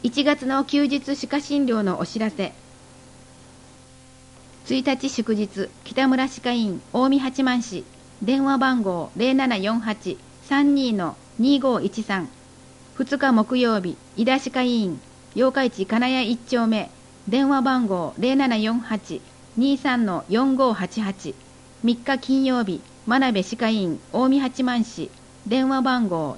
1月の休日歯科診療のお知らせ。1日祝日、北村歯科医院近江八幡市、電話番号 0748-32-2513。2日木曜日、井田歯科医院八日市金谷1丁目、電話番号 0748-23-4588。3日金曜日、真鍋歯科医院近江八幡市、電話番号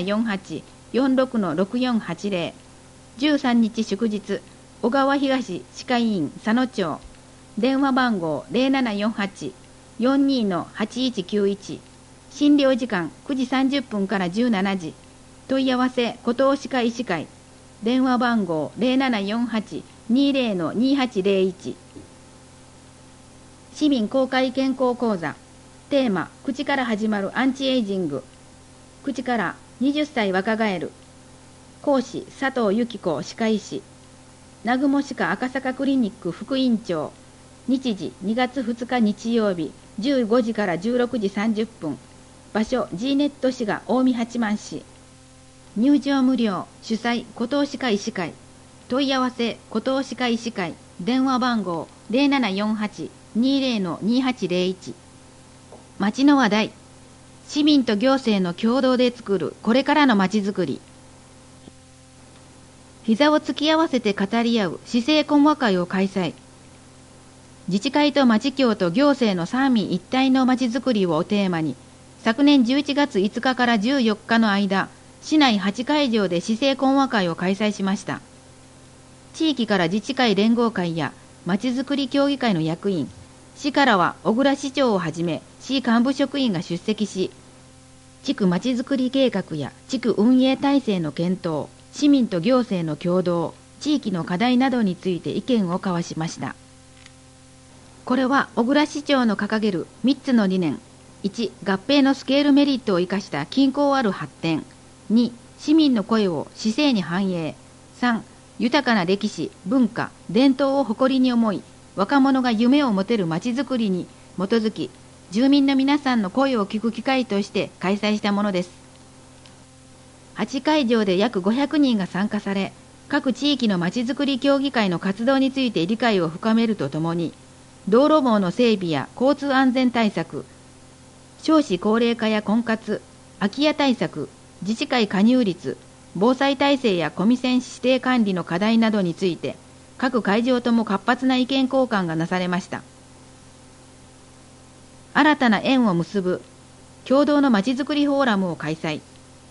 0748-46-6480。13日祝日、小川東歯科医院佐野町、電話番号 0748-42-8191。診療時間9時30分から17時。問い合わせ古東歯科医師会、電話番号 0748-20-2801。市民公開健康講座。テーマ、口から始まるアンチエイジング。口から20歳若返る。講師、佐藤由紀子歯科医師。南雲歯科赤坂クリニック副院長。日時2月2日日曜日、15時から16時30分。場所、G ネット市が近江八幡市。入場無料。主催、古東歯科医師会。問い合わせ、古東歯科医師会。電話番号 0748-20-2801。町の話題。市民と行政の共同で作るこれからの町づくり。膝を突き合わせて語り合う市政懇話会を開催。自治会と町協と行政の三位一体の町づくりをテーマに、昨年11月5日から14日の間、市内8会場で市政懇話会を開催しました。地域から自治会連合会や町づくり協議会の役員、市からは小倉市長をはじめ市幹部職員が出席し、地区町づくり計画や地区運営体制の検討、市民と行政の共同、地域の課題などについて意見を交わしました。これは小倉市長の掲げる3つの理念。1、合併のスケールメリットを生かした均衡ある発展。2、市民の声を市政に反映。3、豊かな歴史、文化、伝統を誇りに思い、若者が夢を持てるまちづくりに基づき、住民の皆さんの声を聞く機会として開催したものです。8会場で約500人が参加され、各地域のまちづくり協議会の活動について理解を深めるとともに、道路網の整備や交通安全対策、少子高齢化や婚活、空き家対策、自治会加入率、防災体制やコミセン指定管理の課題などについて、各会場とも活発な意見交換がなされました。新たな縁を結ぶ共同のまちづくりフォーラムを開催。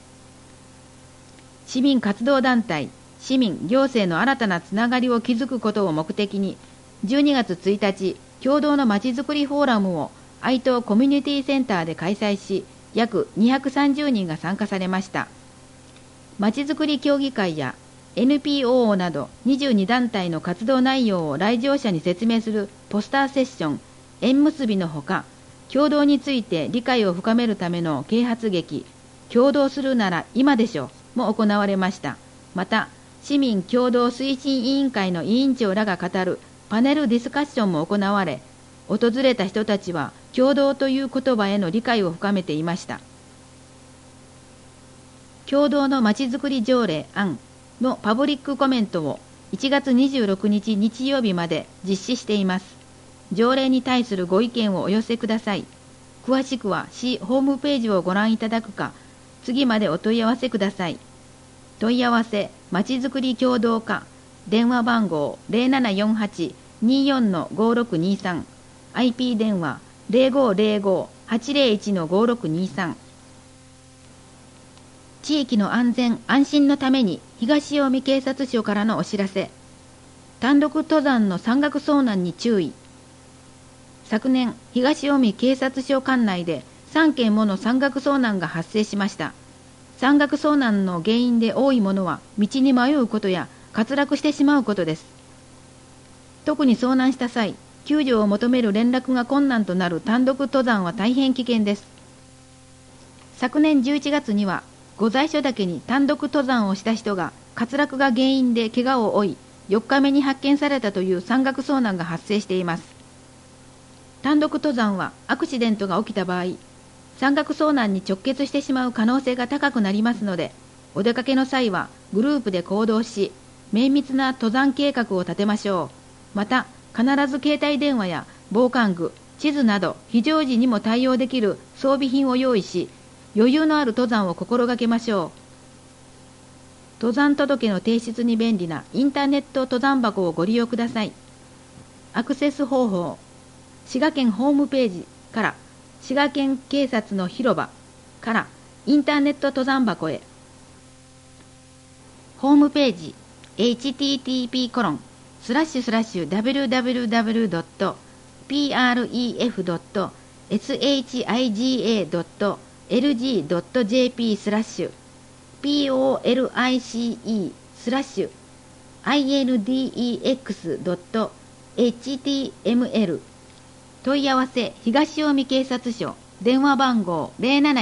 市民活動団体、市民行政の新たなつながりを築くことを目的に、12月1日、共同のまちづくりフォーラムを愛東コミュニティセンターで開催し、約230人が参加されました。まちづくり協議会や NPO など22団体の活動内容を来場者に説明するポスターセッション、縁結びのほか、共同について理解を深めるための啓発劇、共同するなら今でしょも行われました。また、市民共同推進委員会の委員長らが語るパネルディスカッションも行われ、訪れた人たちは共同という言葉への理解を深めていました。共同のまちづくり条例案のパブリックコメントを1月26日日曜日まで実施しています。条例に対するご意見をお寄せください。詳しくは市ホームページをご覧いただくか、次までお問い合わせください。問い合わせ、まちづくり共同課、電話番号 0748-24-5623、IP 電話 0505-801-5623。地域の安全・安心のために東近江警察署からのお知らせ。単独登山の山岳遭難に注意。昨年、東近江警察署管内で3件もの山岳遭難が発生しました。山岳遭難の原因で多いものは道に迷うことや滑落してしまうことです。特に遭難した際、救助を求める連絡が困難となる単独登山は大変危険です。昨年11月には、御在所岳に単独登山をした人が滑落が原因で怪我を負い、4日目に発見されたという山岳遭難が発生しています。単独登山はアクシデントが起きた場合、山岳遭難に直結してしまう可能性が高くなりますので、お出かけの際はグループで行動し、 綿密な登山計画を立てましょう。また、必ず携帯電話や防寒具、地図など非常時にも対応できる装備品を用意し、余裕のある登山を心がけましょう。登山届の提出に便利なインターネット登山箱をご利用ください。アクセス方法、滋賀県ホームページから滋賀県警察の広場からインターネット登山箱へ。ホームページ http://www.pref.siga.police.html 問い合わせ東近江警察署電話番号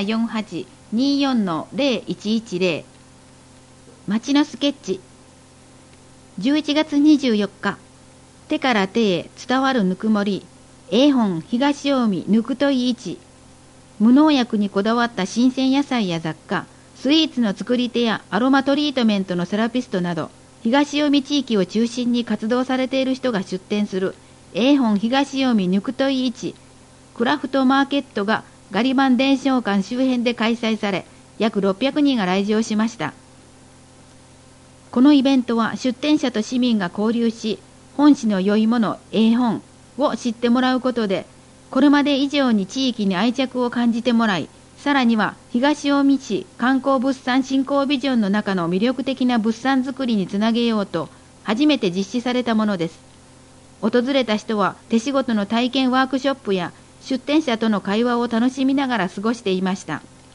0748-24-0110 街のスケッチ11月24日手から手へ伝わるぬくもり本東近江ぬくとい市無農薬にこだわった新鮮野菜や雑貨スイーツの作り手やアロマトリートメントのセラピストなど東近江地域を中心に活動されている人が出店する本東近江ぬくとい市クラフトマーケットがガリバン伝承館周辺で開催され約600人が来場しました。このイベントは出店者と市民が交流し本市の良いもの本を知ってもらうことでこれまで以上に地域に愛着を感じてもらいさらには東近江市観光物産振興ビジョンの中の魅力的な物産作りにつなげようと初めて実施されたものです。訪れた人は手仕事の体験ワークショップや出店者との会話を楽しみながら過ごしていました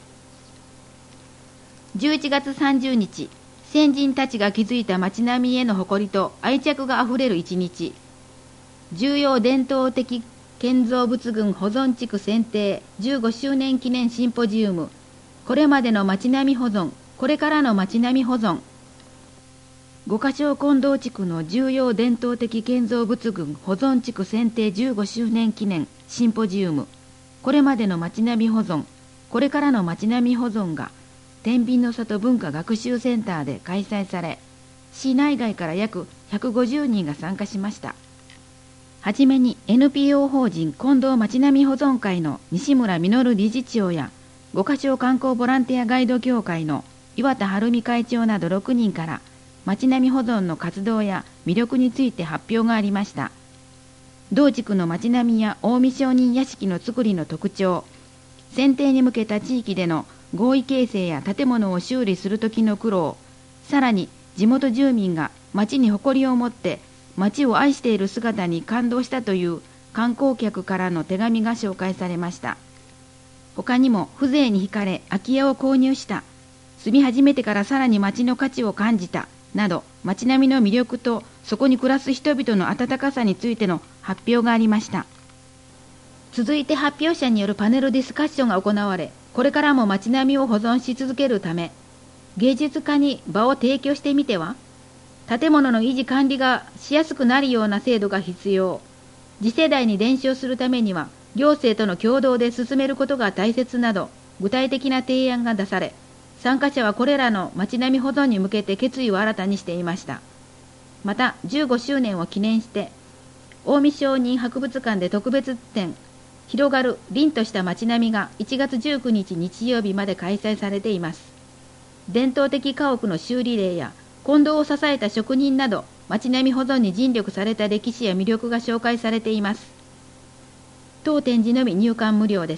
。11月30日、先人たちが築いた街並みへの誇りと愛着があふれる一日。重要伝統的建造物群保存地区選定15周年記念シンポジウム。これまでの街並み保存、これからの街並み保存。五箇町近藤地区の重要伝統的建造物群保存地区選定15周年記念シンポジウムこれまでの街並み保存これからの街並み保存が天秤の里文化学習センターで開催され市内外から約150人が参加しました。はじめに NPO 法人近藤街並み保存会の西村実理事長や五箇町観光ボランティアガイド協会の岩田晴美会長など6人から街並み保存の活動や魅力について発表がありました。同地区の街並みや近江商人屋敷の造りの特徴、選定に向けた地域での合意形成や建物を修理する時の苦労、さらに地元住民が街に誇りを持って街を愛している姿に感動したという観光客からの手紙が紹介されました。他にも風情に惹かれ空き家を購入した、住み始めてからさらに街の価値を感じた、など街並みの魅力とそこに暮らす人々の温かさについての発表がありました。続いて発表者によるパネルディスカッションが行われ、これからも街並みを保存し続けるため芸術家に場を提供してみては。建物の維持管理がしやすくなるような制度が必要。次世代に伝承するためには行政との共同で進めることが大切など具体的な提案が出され、参加者はこれらの街並み保存に向けて決意を新たにしていました。また15周年を記念して近江商人博物館で特別展広がる凛とした街並みが1月19日日曜日まで開催されています。伝統的家屋の修理例や近藤を支えた職人など街並み保存に尽力された歴史や魅力が紹介されています。当展示のみ入館無料です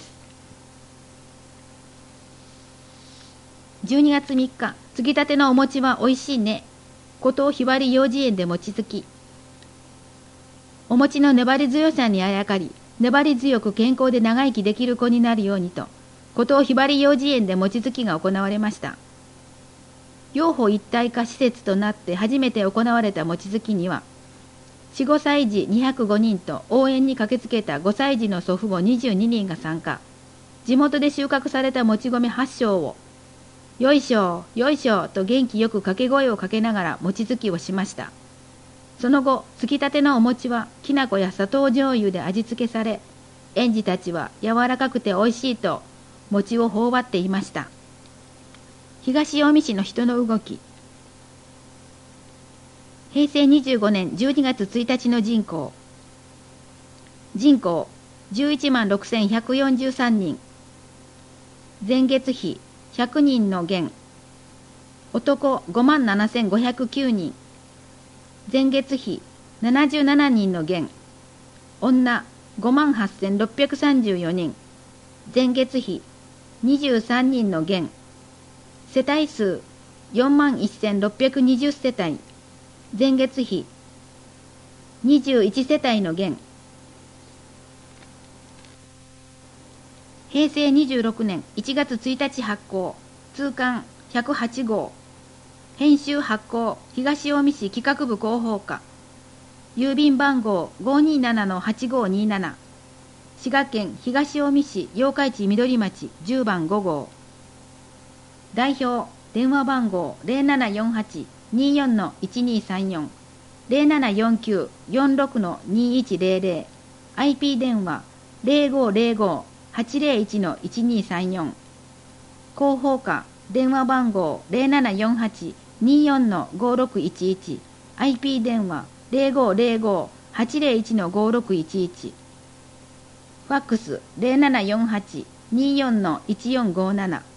。12月3日、継ぎたてのお餅はおいしいね。古東ひばり幼稚園で餅つき。お餅の粘り強さにあやかり、粘り強く健康で長生きできる子になるようにと、古東ひばり幼稚園で餅つきが行われました。養護一体化施設となって初めて行われた餅つきには、4、5歳児205人と応援に駆けつけた5歳児の祖父母22人が参加。地元で収穫されたもち米8升を、よいしょ、よいしょと元気よく掛け声をかけながら餅つきをしました。その後、つきたてのお餅はきな粉や砂糖醤油で味付けされ、園児たちは柔らかくておいしいと餅を頬張っていました。東近江市の人の動き。 平成25年12月1日の人口。人口11万6143人。前月比100人の減。男5万7509人。前月比77人の減。女5万8634人。前月比23人の減。世帯数4万1620世帯。前月比21世帯の減。平成26年1月1日発行。通刊108号。編集発行東近江市企画部広報課。郵便番号 527-8527。滋賀県東近江市八日市緑町10番5号。代表電話番号 0748-24-1234 0749-46-2100 IP 電話 0505-801-1234 広報課電話番号 0748-24-5611 IP 電話 0505-801-5611 ファックス 0748-24-1457